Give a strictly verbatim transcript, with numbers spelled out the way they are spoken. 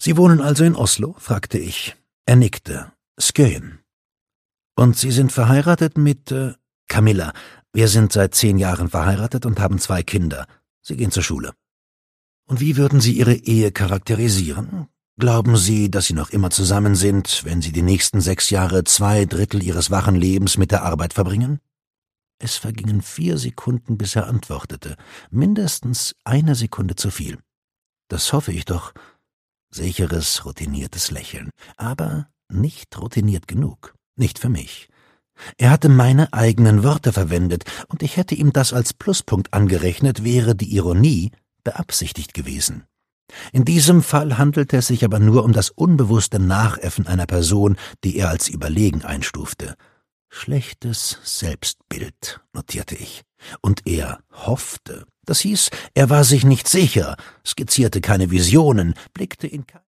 »Sie wohnen also in Oslo?« fragte ich. Er nickte. »Skøyen.« »Und Sie sind verheiratet mit, äh, Camilla. Wir sind seit zehn Jahren verheiratet und haben zwei Kinder. Sie gehen zur Schule.« »Und wie würden Sie Ihre Ehe charakterisieren? Glauben Sie, dass Sie noch immer zusammen sind, wenn Sie die nächsten sechs Jahre zwei Drittel Ihres wachen Lebens mit der Arbeit verbringen?« Es vergingen vier Sekunden, bis er antwortete. Mindestens eine Sekunde zu viel. »Das hoffe ich doch.« Sicheres, routiniertes Lächeln. Aber nicht routiniert genug. Nicht für mich. Er hatte meine eigenen Worte verwendet, und ich hätte ihm das als Pluspunkt angerechnet, wäre die Ironie beabsichtigt gewesen. In diesem Fall handelte es sich aber nur um das unbewusste Nachäffen einer Person, die er als überlegen einstufte. Schlechtes Selbstbild, notierte ich. Und er hoffte. Das hieß, er war sich nicht sicher, skizzierte keine Visionen, blickte in